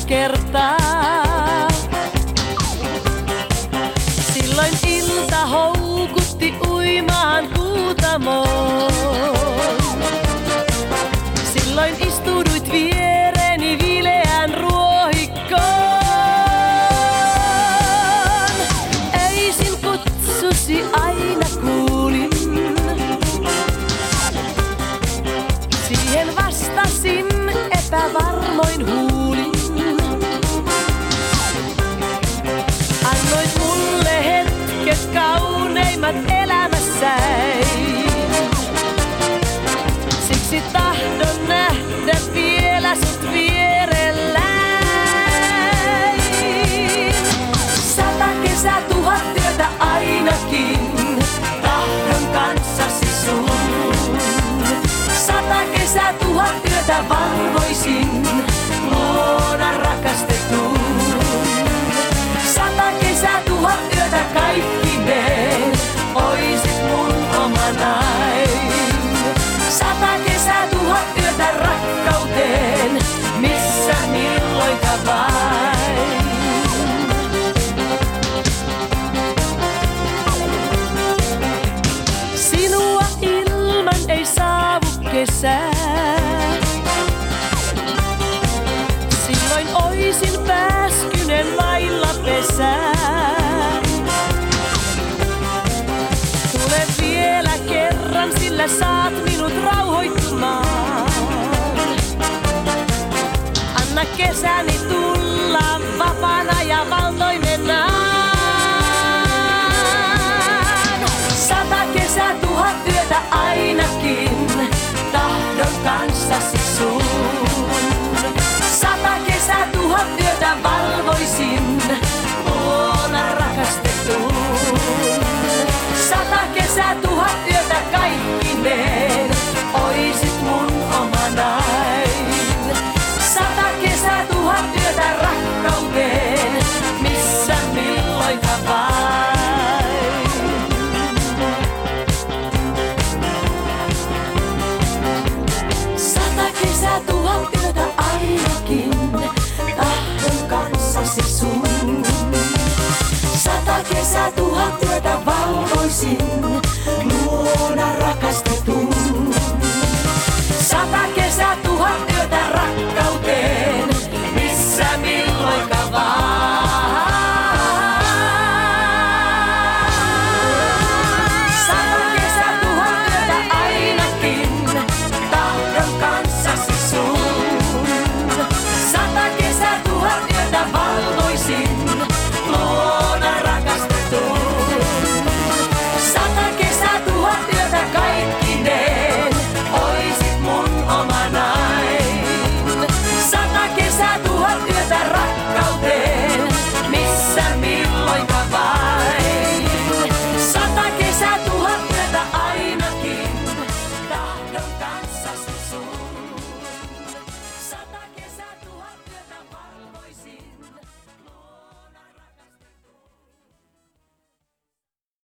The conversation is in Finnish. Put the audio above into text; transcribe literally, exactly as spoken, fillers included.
kertaa. Silloin ilta houkutti uimaan Kuutamoon. Silloin istuduit viereeni viileään ruohikkoon. Öisin kutsusi aina kuulin. Siihen vastasin epävarmoin huulin. Annoit mulle hetket kauneimmat elämässäni. Siksi tahdon nähdä vielä sut vierelläin. Sata kesää, tuhat työtä ainakin. Tahdon kanssasi sun. Sata kesää, tuhat työtä valvoisin. Luona rakastetun. Sata kesää, tuhat yötä kaikkineen. Oisit mun omanain. Sata kesää, tuhat yötä rakkauteen. Missä milloinka vain. Sinua ilman ei saavu kesää. Silloin oisin pääskynen vailla pesää. Tule vielä kerran, sillä saat minut rauhoittumaan. Anna kesäni tulla vapaana ja valtoimenaan. Sata kesää, tuhat työtä ainakin. Tahdon kanssasi sun. Sata kesää, tuhat työtä valvoisin. Luona rakastetun. Sata kesää, tuhat yötä kaikkineen. Oisit mun omanain. Sata kesää, tuhat yötä rakkauteen. Missä milloinka vain. Sata kesää, tuhat yötä ainakin. Tahdon kanssasi sun. Sata kesää, tuhat yötä valvoisin.